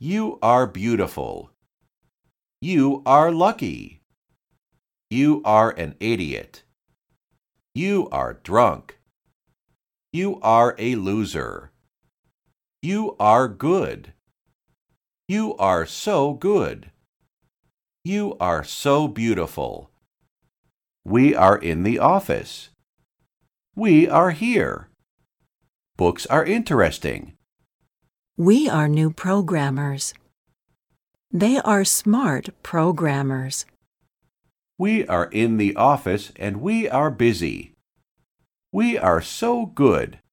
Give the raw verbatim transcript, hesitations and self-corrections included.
You are beautiful. You are lucky. You are an idiot. You are drunk. You are a loser. You are good. You are so good. You are so beautiful. We are in the office. We are here. Books are interesting. We are new programmers. They are smart programmers. We are in the office and we are busy. We are so good.